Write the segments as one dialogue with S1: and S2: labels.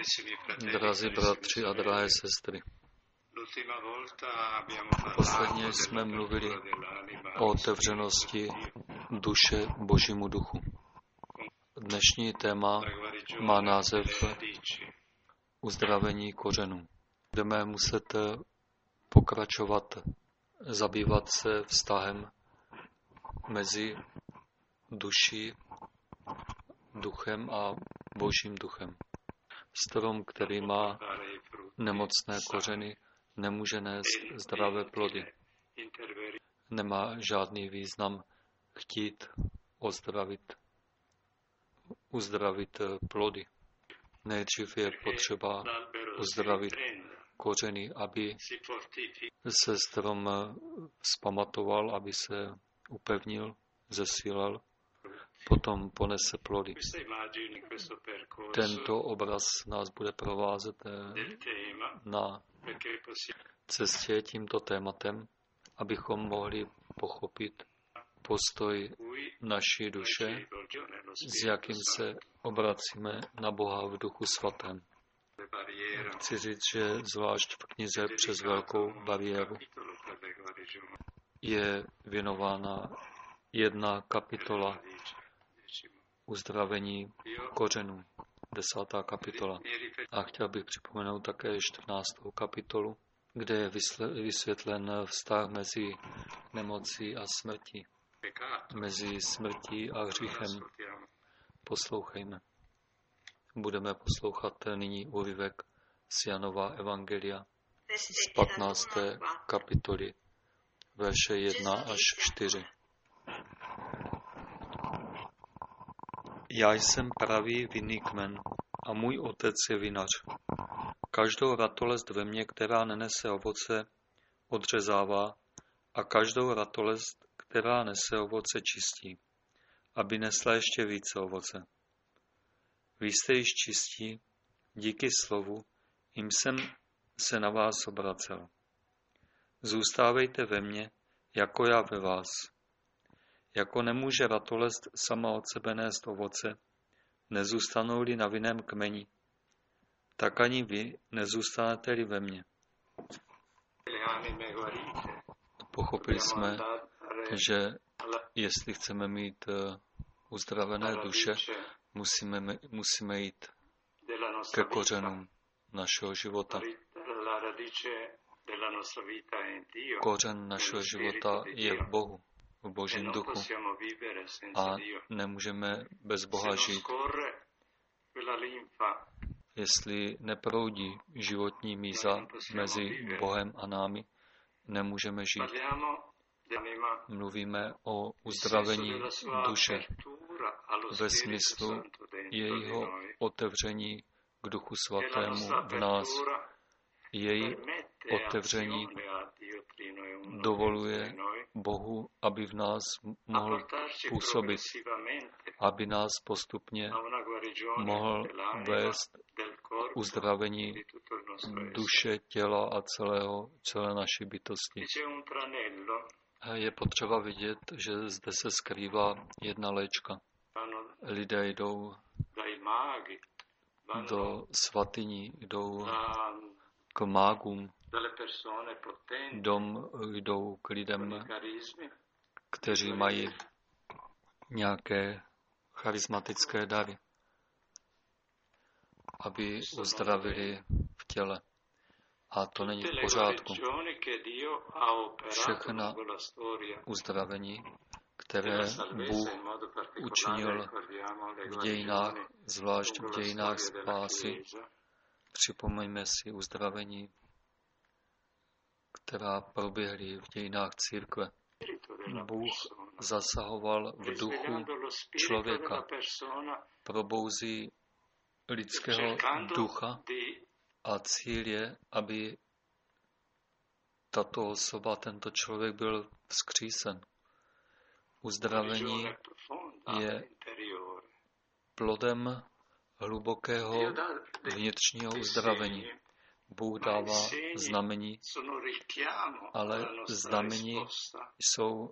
S1: Drazí bratři a drahé sestry, posledně jsme mluvili o otevřenosti duše Božímu duchu. Dnešní téma má název uzdravení kořenů. Budeme muset pokračovat, zabývat se vztahem mezi duší, duchem a Božím duchem. Strom, který má nemocné kořeny, nemůže nést zdravé plody. Nemá žádný význam chtít uzdravit plody. Nejdřív je potřeba uzdravit kořeny, aby se strom vzpamatoval, aby se upevnil, zesílil, potom ponese plody. Tento obraz nás bude provázet na cestě tímto tématem, abychom mohli pochopit postoj naší duše, s jakým se obracíme na Boha v Duchu Svatém. Chci říct, že zvlášť v knize Přes velkou bariéru je věnována jedna kapitola uzdravení kořenů, 10. kapitola. A chtěl bych připomenout také 14. kapitolu, kde je vysvětlen vztah mezi nemocí a smrtí, mezi smrtí a hříchem. Poslouchejme. Budeme poslouchat nyní úryvek z Janova evangelia z 15. kapitoly, verše 1 až 4. Já jsem pravý vinný kmen a můj otec je vinař. Každou ratolest ve mně, která nenese ovoce, odřezává a každou ratolest, která nese ovoce, čistí, aby nesla ještě více ovoce. Vy jste již čistí, díky slovu, jim jsem se na vás obracel. Zůstávejte ve mně, jako já ve vás. Jako nemůže ratolest sama od sebe nést ovoce, nezůstanou-li na vinném kmeni, tak ani vy nezůstanete-li ve mně. Pochopili jsme, že jestli chceme mít uzdravené duše, musíme jít ke kořenům našeho života. Kořen našeho života je v Bohu, v Božím duchu. A nemůžeme bez Boha žít. Jestli neproudí životní míza mezi Bohem a námi, nemůžeme žít. Mluvíme o uzdravení duše ve smyslu jejího otevření k Duchu Svatému v nás. Její otevření dovoluje Bohu, aby v nás mohl působit, aby nás postupně mohl vést uzdravení duše, těla a celé naší bytosti. Je potřeba vidět, že zde se skrývá jedna léčka. Lidé jdou do svatyní, jdou k mágům, jdou k lidem, kteří mají nějaké charismatické dary, aby uzdravili v těle. A to není v pořádku. Všechna uzdravení, které Bůh učinil v dějinách, zvlášť v dějinách spásy, připomeňme si uzdravení, která proběhly v dějinách církve. Bůh zasahoval v duchu člověka, probouzí lidského ducha a cíl je, aby tato osoba, tento člověk byl vzkřísen. Uzdravení je plodem hlubokého vnitřního uzdravení. Bůh dává znamení, ale znamení jsou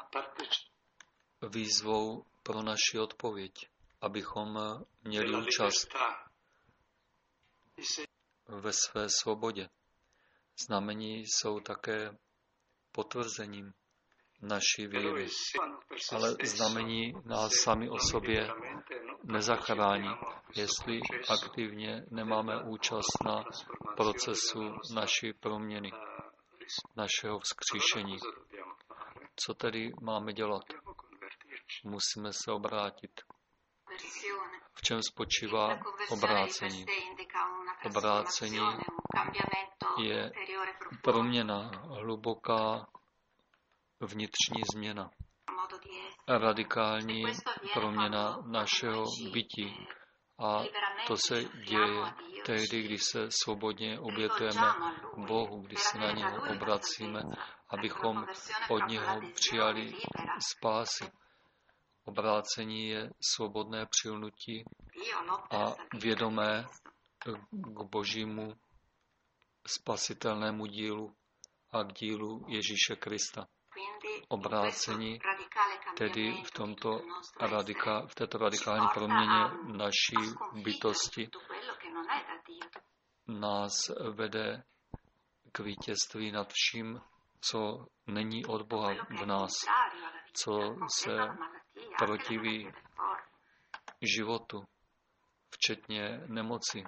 S1: výzvou pro naši odpověď, abychom měli účast. ve své svobodě. Znamení jsou také potvrzením naší víry, ale znamení nás sami o sobě nezachrání, jestli aktivně nemáme účast na procesu naší proměny, našeho vzkříšení. Co tedy máme dělat? Musíme se obrátit. V čem spočívá obrácení? Obrácení je proměna, hluboká vnitřní změna, radikální proměna našeho bytí. A to se děje tehdy, když se svobodně obětujeme Bohu, když se na něho obracíme, abychom od něho přijali spásy. Obrácení je svobodné přilnutí a vědomé k Božímu spasitelnému dílu a k dílu Ježíše Krista. Obrácení tedy v této radikální proměně naší bytosti nás vede k vítězství nad vším, co není od Boha v nás, co se protiví životu, včetně nemoci.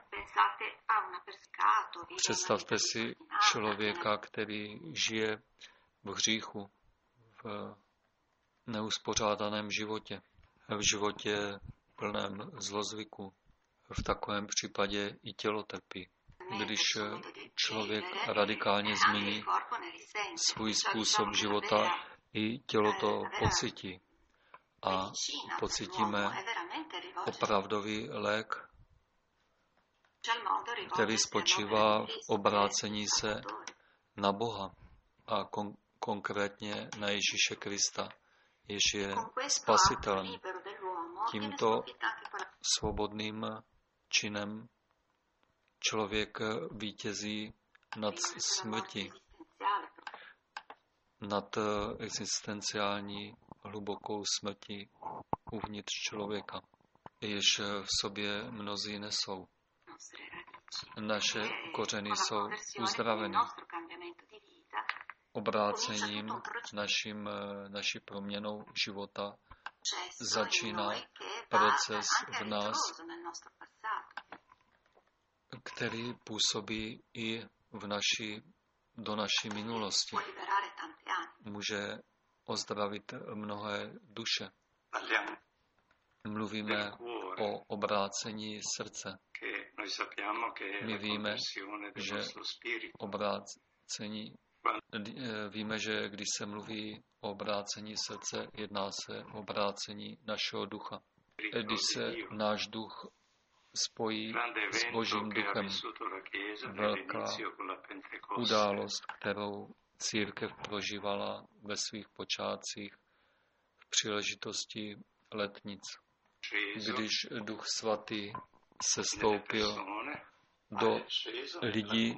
S1: Představte si člověka, který žije v hříchu, v neuspořádaném životě, v životě plném zlozvyku. V takovém případě i tělo trpí. Když člověk radikálně změní svůj způsob života, i tělo to pocítí. A pocítíme opravdový lék, který spočívá v obrácení se na Boha a konkrétně na Ježíše Krista, jež je spasitelem. Tímto svobodným činem člověk vítězí nad smrtí, nad existenciální hlubokou smrtí uvnitř člověka, jež v sobě mnozí nesou. Naše kořeny jsou uzdraveny. Obrácením naší proměnou života začíná proces v nás, který působí i do naší minulosti. Může ozdravit mnohé duše. Mluvíme o obrácení srdce. My víme, že když se mluví o obrácení srdce, jedná se o obrácení našeho ducha. Když se náš duch spojí s Božím duchem, velká událost, kterou církev prožívala ve svých počátcích v příležitosti letnic. Když Duch Svatý sestoupil do lidí,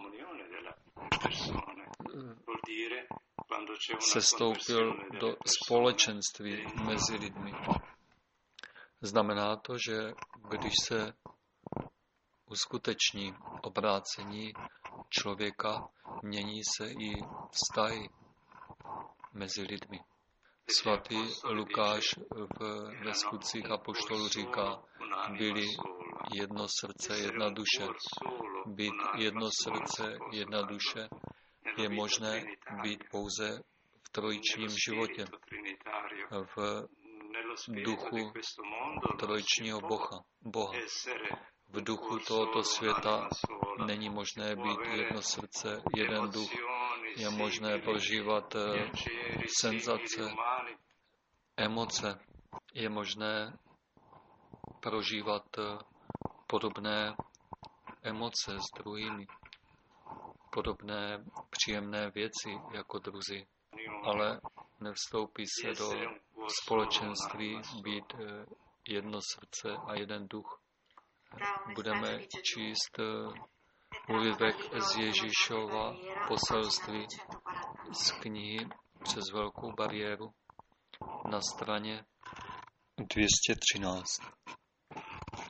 S1: sestoupil do společenství mezi lidmi. Znamená to, že když se uskuteční obrácení člověka, mění se i vztahy mezi lidmi. Svatý Lukáš ve Skutcích apoštolů říká, byli jedno srdce, jedna duše. Být jedno srdce, jedna duše je možné být pouze v trojičním životě, v duchu trojičního Boha. V duchu tohoto světa není možné být jedno srdce, jeden duch. Je možné prožívat senzace, emoce. Je možné prožívat podobné emoce s druhými, podobné příjemné věci jako druzí, ale nevstoupí se do společenství být jedno srdce a jeden duch. Budeme číst úryvek z Ježíšova poselství z knihy Přes velkou bariéru na straně 213.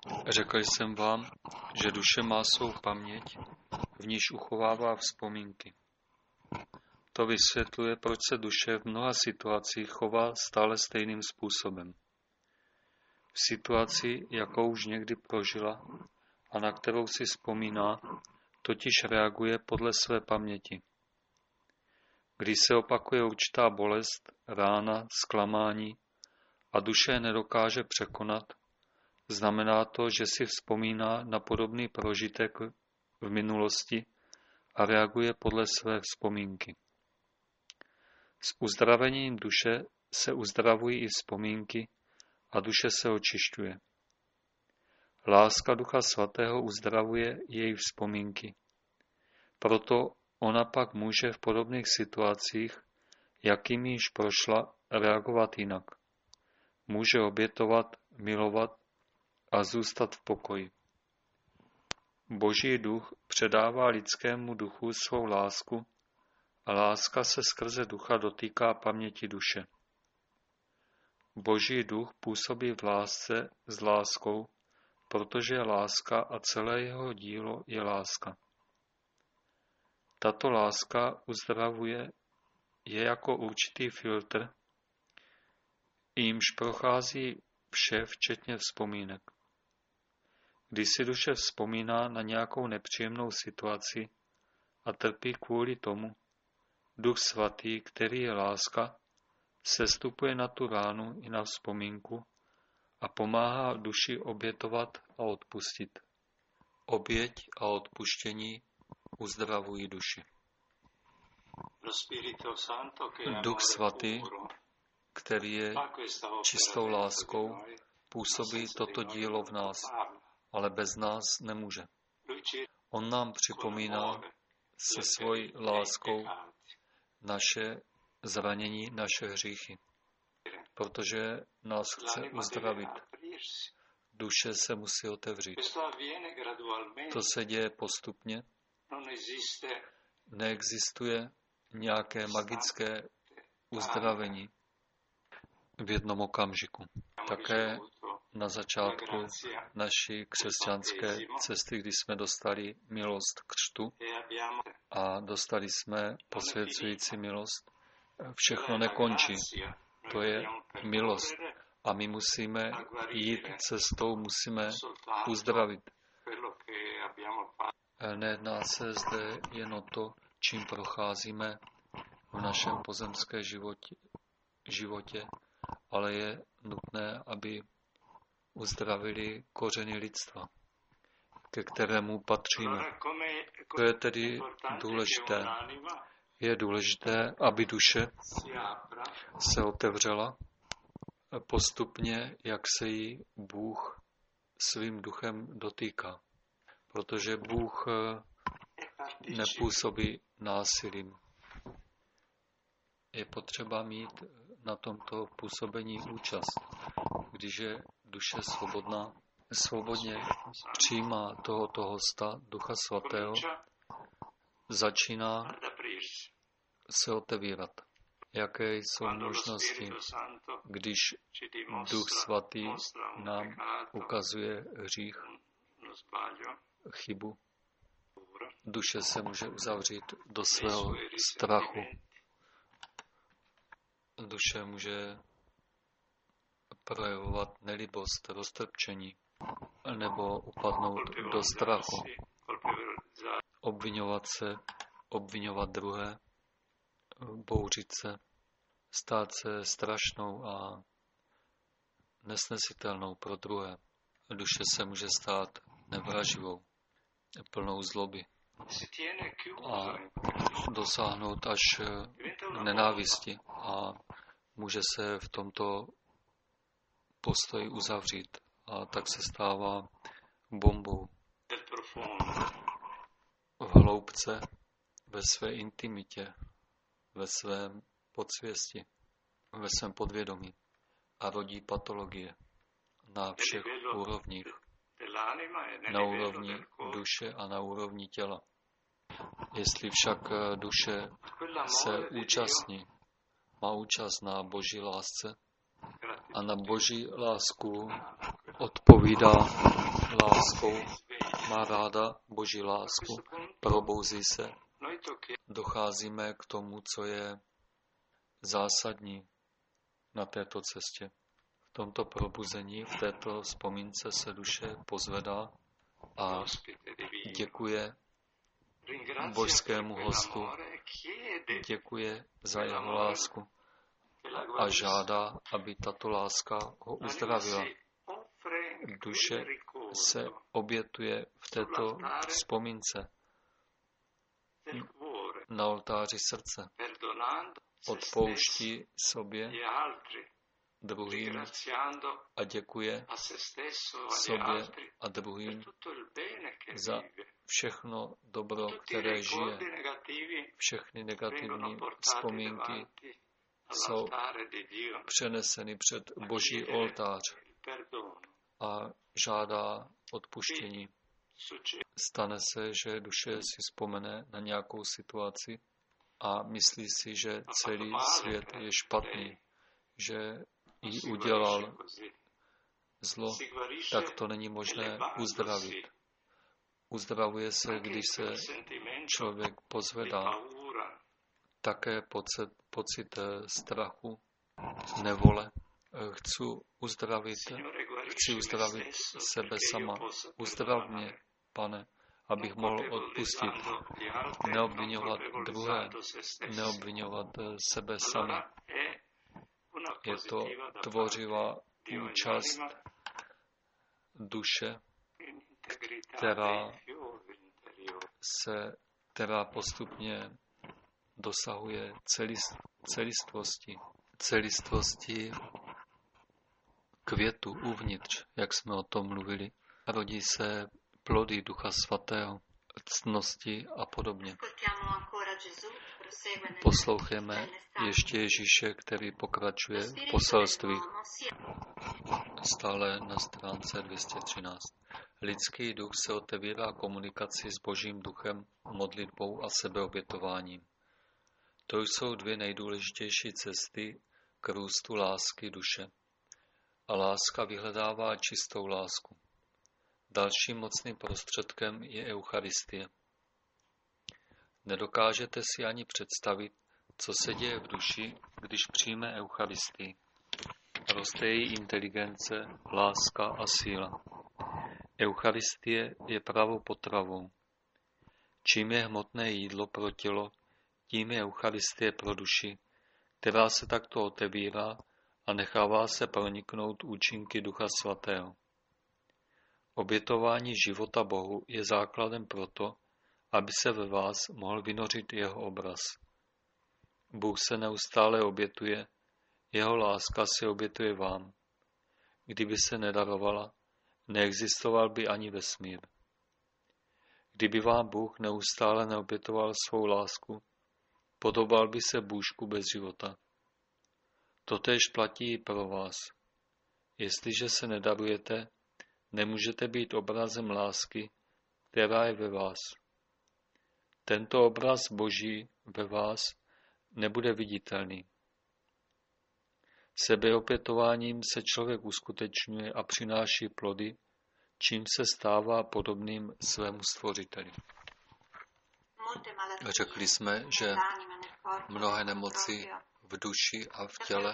S1: Řekl jsem vám, že duše má svou paměť, v níž uchovává vzpomínky. To vysvětluje, proč se duše v mnoha situacích chová stále stejným způsobem. V situaci, jakou už někdy prožila a na kterou si vzpomíná, totiž reaguje podle své paměti. Když se opakuje určitá bolest, rána, zklamání a duše je nedokáže překonat, znamená to, že si vzpomíná na podobný prožitek v minulosti a reaguje podle své vzpomínky. S uzdravením duše se uzdravují i vzpomínky a duše se očišťuje. Láska Ducha Svatého uzdravuje její vzpomínky. Proto ona pak může v podobných situacích, jakými již prošla, reagovat jinak. Může obětovat, milovat a zůstat v pokoji. Boží duch předává lidskému duchu svou lásku a láska se skrze ducha dotýká paměti duše. Boží duch působí v lásce s láskou, protože je láska a celé jeho dílo je láska. Tato láska uzdravuje, je jako určitý filtr, jímž prochází vše, včetně vzpomínek. Když si duše vzpomíná na nějakou nepříjemnou situaci a trpí kvůli tomu, Duch Svatý, který je láska, sestupuje na tu ránu i na vzpomínku a pomáhá duši obětovat a odpustit. Oběť a odpuštění uzdravují duši. Duch Svatý, který je čistou láskou, působí toto dílo v nás, ale bez nás nemůže. On nám připomíná se svojí láskou naše zranění, naše hříchy, protože nás chce uzdravit. Duše se musí otevřít. To se děje postupně. Neexistuje nějaké magické uzdravení v jednom okamžiku. Také na začátku naší křesťanské cesty, kdy jsme dostali milost křtu a dostali jsme posvěcující milost, všechno nekončí. To je milost. A my musíme jít cestou, musíme uzdravit. Nejedná se zde jen o to, čím procházíme v našem pozemském životě, ale je nutné, aby uzdravili kořeny lidstva, ke kterému patříme. To je tedy důležité. Je důležité, aby duše se otevřela postupně, jak se jí Bůh svým duchem dotýká. Protože Bůh nepůsobí násilím. Je potřeba mít na tomto působení účast. Když je duše svobodná, svobodně přijímá tohoto hosta, Ducha Svatého, začíná se otevírat. Jaké jsou možnosti, když Duch Svatý nám ukazuje hřích, chybu? Duše se může uzavřít do svého strachu. Duše může projevovat nelibost, roztrpčení, nebo upadnout do strachu, obvinovat se, obvinovat druhé, bouřit se, stát se strašnou a nesnesitelnou pro druhé. Duše se může stát nevraživou, plnou zloby a dosáhnout až nenávisti a může se v tomto postoji uzavřít a tak se stává bombou v hloubce, ve své intimitě, ve svém podsvěsti, ve svém podvědomí a rodí patologie na všech úrovních. Na úrovni duše a na úrovni těla. Jestli však duše se účastní, má účast na Boží lásce a na Boží lásku odpovídá láskou, má ráda Boží lásku, probouzí se, docházíme k tomu, co je zásadní na této cestě. V tomto probuzení, v této vzpomínce se duše pozvedá a děkuje božskému hostu, děkuje za jeho lásku a žádá, aby tato láska ho uzdravila. Duše se obětuje v této vzpomínce na oltáři srdce. Odpouští sobě, druhým a děkuje sobě a druhým za všechno dobro, které žije. Všechny negativní vzpomínky jsou přeneseny před Boží oltář a žádá odpuštění. Stane se, že duše si vzpomene na nějakou situaci a myslí si, že celý svět je špatný, že jí udělal zlo, tak to není možné uzdravit. Uzdravuje se, když se člověk pozvedá. Také pocit strachu, nevole. Chci uzdravit sebe sama. Uzdrav mě, Pane, abych mohl odpustit, neobvinovat druhé, neobvinovat sebe sami. Je to tvořivá účast duše, která postupně dosahuje celistvosti květu uvnitř, jak jsme o tom mluvili. Rodí se plody Ducha Svatého, ctnosti a podobně. Poslouchejme ještě Ježíše, který pokračuje v poselství. Stále na stránce 213. Lidský duch se otevírá komunikaci s Božím duchem, modlitbou a sebeobětováním. To jsou dvě nejdůležitější cesty k růstu lásky duše. A láska vyhledává čistou lásku. Dalším mocným prostředkem je Eucharistie. Nedokážete si ani představit, co se děje v duši, když přijme Eucharistii. Roste její inteligence, láska a síla. Eucharistie je pravou potravou. Čím je hmotné jídlo pro tělo, tím je Eucharistie pro duši, která se takto otevírá a nechává se proniknout účinky Ducha Svatého. Obětování života Bohu je základem proto, aby se ve vás mohl vynořit jeho obraz. Bůh se neustále obětuje, jeho láska se obětuje vám. Kdyby se nedarovala, neexistoval by ani vesmír. Kdyby vám Bůh neustále neobětoval svou lásku, podobal by se bůžku bez života. Totéž platí i pro vás. Jestliže se nedarujete, nemůžete být obrazem lásky, která je ve vás. Tento obraz Boží ve vás nebude viditelný. Sebeopětováním se člověk uskutečňuje a přináší plody, čím se stává podobným svému stvořiteli. Řekli jsme, že mnohé nemoci v duši a v těle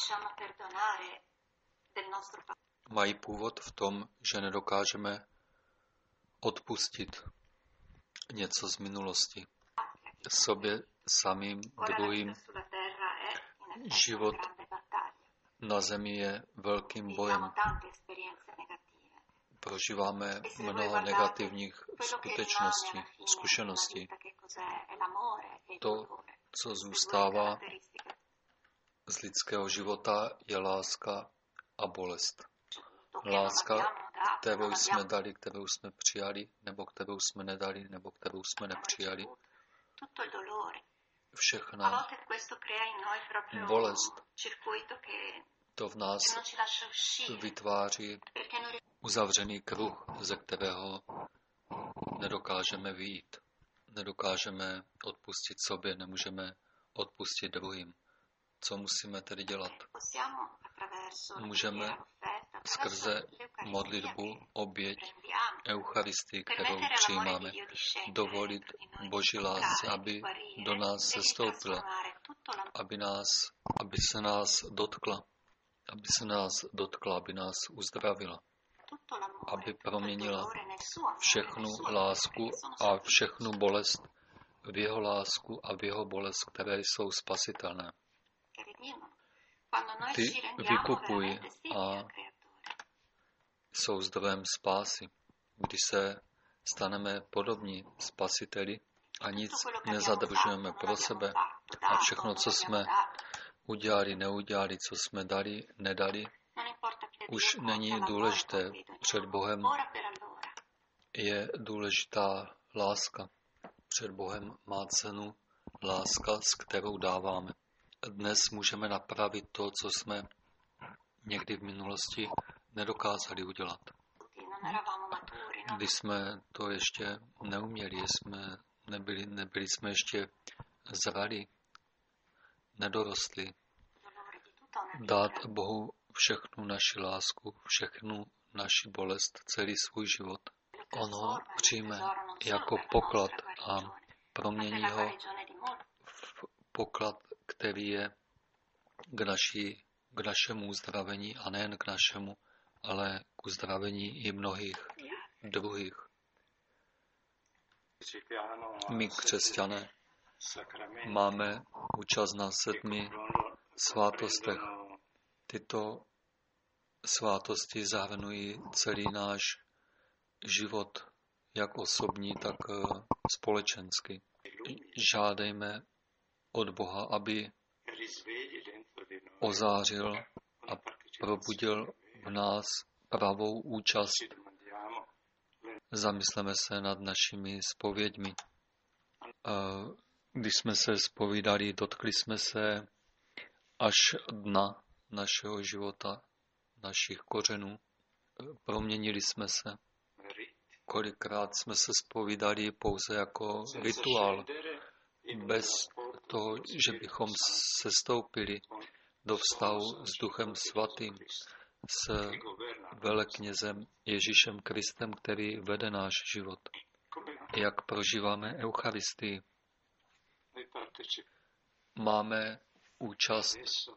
S1: mají původ v tom, že nedokážeme odpustit něco z minulosti. Sobě samým, druhým. Život na zemi je velkým bojem. Prožíváme mnoho negativních zkušeností. To, co zůstává z lidského života, je láska a bolest. Láska, kterou jsme dali, kterou jsme přijali, nebo kterou jsme nedali, nebo kterou jsme nepřijali. Všechna bolest, to v nás vytváří uzavřený kruh, ze kterého nedokážeme vyjít. Nedokážeme odpustit sobě, nemůžeme odpustit druhým. Co musíme tedy dělat? Můžeme skrze modlitbu, oběť, Eucharistii, kterou přijímáme, dovolit Boží lásce, aby do nás sestoupila, aby se nás dotkla, aby nás uzdravila, aby proměnila všechnu lásku a všechnu bolest v jeho lásku a v jeho bolest, které jsou spasitelné. Ty vykupují a jsou zdrojem spásy. Když se staneme podobní spasiteli a nic nezadržujeme pro sebe a všechno, co jsme udělali, neudělali, co jsme dali, nedali, už není důležité. Před Bohem je důležitá láska. Před Bohem má cenu láska, s kterou dáváme. Dnes můžeme napravit to, co jsme někdy v minulosti nedokázali udělat. Když jsme to ještě neuměli, nebyli jsme ještě zralí, nedorostli, dát Bohu všechnu naši lásku, všechnu naši bolest, celý svůj život. On ho přijme jako poklad a promění ho v poklad, který je k našemu uzdravení a nejen k našemu, ale k uzdravení i mnohých druhých. My, křesťané, máme účast na 7 svátostech. Tyto svátosti zahrnují celý náš život, jak osobní, tak společenský. Žádejme od Boha, aby ozářil a probudil v nás pravou účast. Zamysleme se nad našimi zpověďmi. Když jsme se zpovídali, dotkli jsme se až dna našeho života, našich kořenů. Proměnili jsme se. Kolikrát jsme se zpovídali pouze jako rituál, bez toho, že bychom sestoupili do vztahu s Duchem Svatým, s veleknězem Ježíšem Kristem, který vede náš život. Jak prožíváme Eucharistii? Máme účast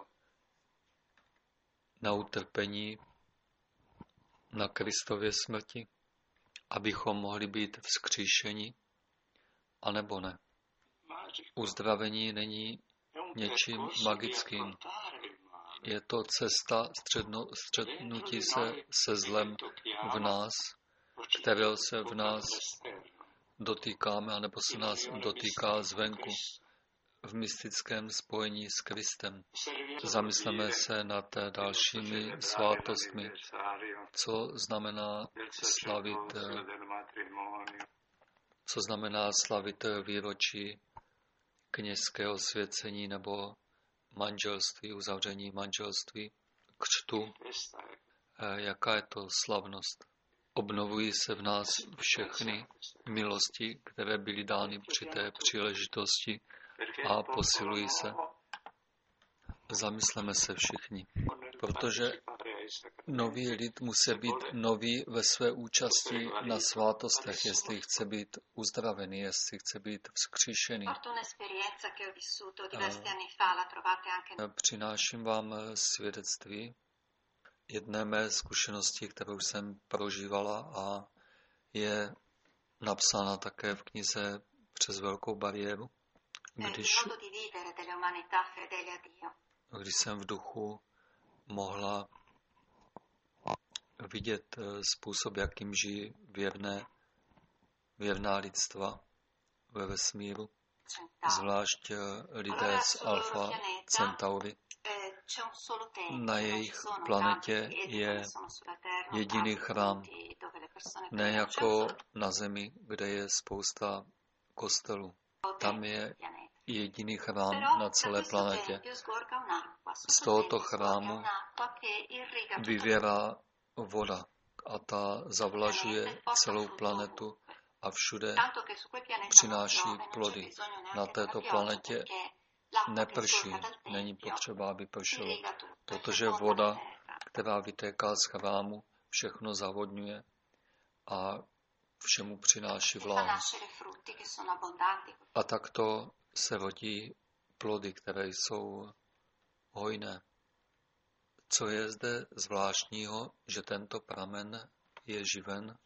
S1: na utrpení, na Kristově smrti, abychom mohli být vzkříšeni, anebo ne. Uzdravení není něčím magickým. Je to cesta střetnutí se zlem v nás, kterého se v nás dotýkáme, anebo se nás dotýká zvenku v mystickém spojení s Kristem. Zamysleme se nad dalšími svátostmi, co znamená slavit výročí kněžského svěcení nebo manželství, uzavření manželství, křtu. Jaká je to slavnost? Obnovují se v nás všechny milosti, které byly dány při té příležitosti a posilují se. Zamysleme se všichni, protože nový lid musí být nový ve své účasti na svátostech, jestli chce být uzdravený, jestli chce být vzkříšený. Přináším vám svědectví jedné mé zkušenosti, kterou jsem prožívala a je napsána také v knize Přes velkou bariéru, když jsem v duchu mohla vidět způsob, jakým žijí věrná lidstva ve vesmíru, zvlášť lidé z Alfa Centauri. Na jejich planetě je jediný chrám, ne jako na Zemi, kde je spousta kostelů. Tam je jediný chrám na celé planetě. Z tohoto chrámu vyvěrá voda a ta zavlažuje celou planetu a všude přináší plody. Na této planetě neprší, není potřeba, aby pršelo, protože voda, která vytéká z chrámu, všechno zavodňuje a všemu přináší vláhu. A takto se rodí plody, které jsou hojné. Co je zde zvláštního, že tento pramen je živen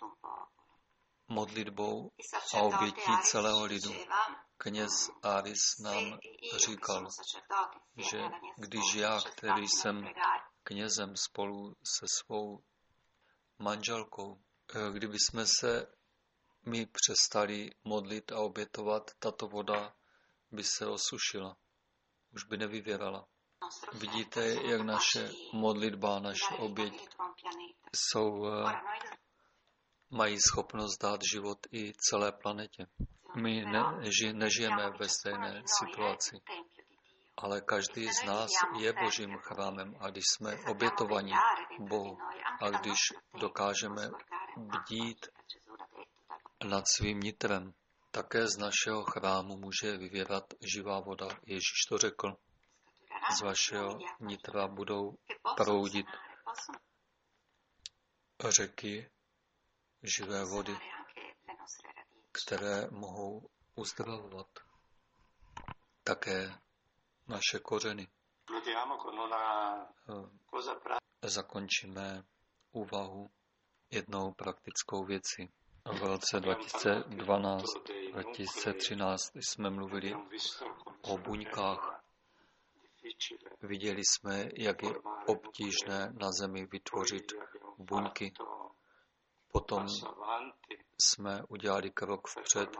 S1: modlitbou a obětí celého lidu. Kněz Aris nám říkal, že když já, který jsem knězem spolu se svou manželkou, kdyby jsme se my přestali modlit a obětovat, tato voda by se osušila, už by nevyvěrala. Vidíte, jak naše modlitba, naše oběť mají schopnost dát život i celé planetě. My nežijeme ve stejné situaci, ale každý z nás je Božím chrámem a když jsme obětovaní Bohu a když dokážeme bdít nad svým nitrem, také z našeho chrámu může vyvěrat živá voda. Ježíš to řekl. Z vašeho nitra budou proudit řeky živé vody, které mohou uzdravovat také naše kořeny. Zakončíme úvahu jednou praktickou věcí. V roce 2012-2013 jsme mluvili o buňkách. Viděli jsme, jak je obtížné na Zemi vytvořit buňky. Potom jsme udělali krok vpřed,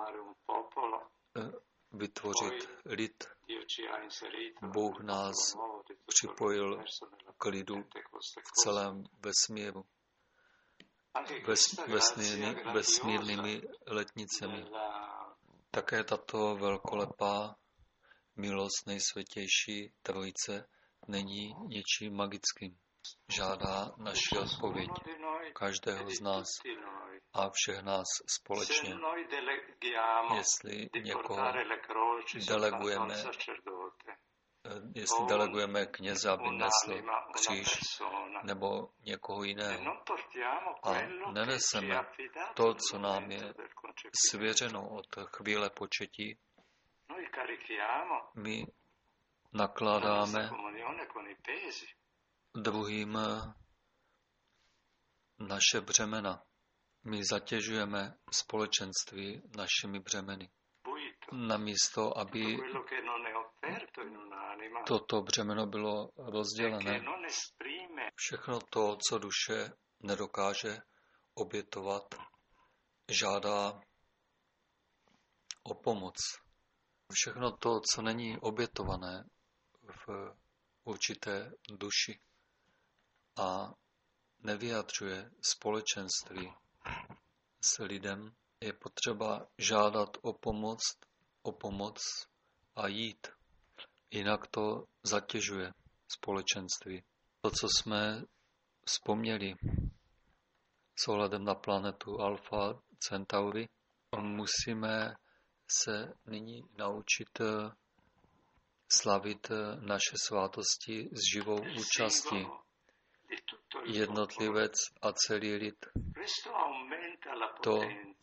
S1: vytvořit lid. Bůh nás připojil k lidu v celém vesmíru. Vesmírnými letnicemi. Také tato velkolepá milost nejsvětější trojice není něčím magickým. Žádá naši odpověď každého z nás a všech nás společně. Jestli někoho delegujeme kněze, aby nesl kříž, nebo někoho jiného. A neneseme to, co nám je svěřeno od chvíle početí, my nakládáme druhým naše břemena. My zatěžujeme společenství našimi břemeny. Namísto, aby toto břemeno bylo rozdělené, všechno to, co duše nedokáže obětovat, žádá o pomoc. Všechno to, co není obětované v určité duši a nevyjadřuje společenství s lidem, je potřeba žádat o pomoc a jít. Jinak to zatěžuje společenství. To, co jsme vzpomněli s ohledem na planetu Alfa Centauri, musíme se nyní naučit slavit naše svátosti s živou účastí. Jednotlivec a celý lid. To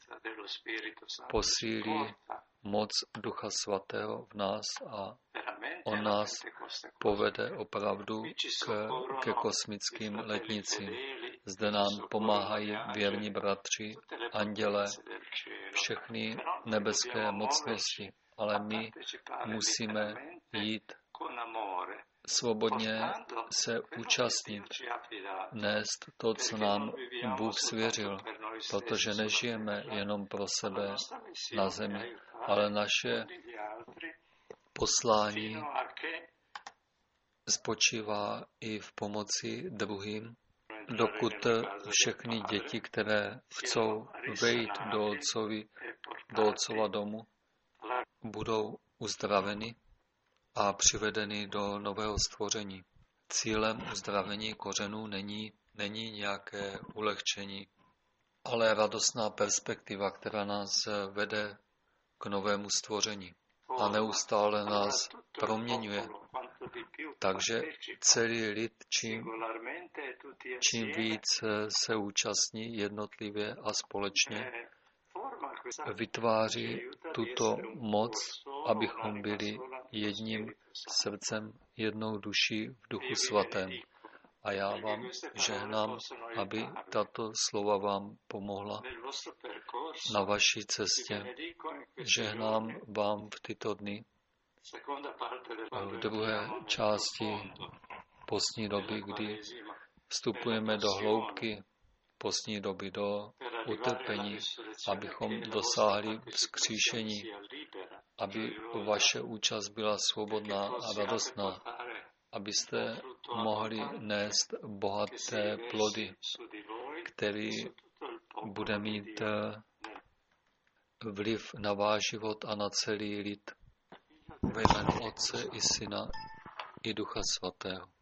S1: posílí moc Ducha Svatého v nás a on nás povede opravdu ke kosmickým letnicím. Zde nám pomáhají věrní bratři, anděle, všechny nebeské mocnosti, ale my musíme jít svobodně se účastnit, nést to, co nám Bůh svěřil, protože nežijeme jenom pro sebe na zemi, ale naše poslání spočívá i v pomoci druhým, dokud všechny děti, které chcou vejít do otcova domu, budou uzdraveny a přivedeny do nového stvoření. Cílem uzdravení kořenů není nějaké ulehčení, ale radostná perspektiva, která nás vede k novému stvoření a neustále nás proměňuje. Takže celý lid čím víc se účastní jednotlivě a společně, vytváří tuto moc, abychom byli jedním srdcem, jednou duší v Duchu Svatém. A já vám žehnám, aby tato slova vám pomohla na vaší cestě. Žehnám vám v tyto dny, v druhé části postní doby, kdy vstupujeme do hloubky postní doby, do utrpení, abychom dosáhli vzkříšení, aby vaše účast byla svobodná a radostná, abyste mohli nést bohaté plody, který bude mít vliv na váš život a na celý lid. Ve jménu Otce i Syna i Ducha Svatého.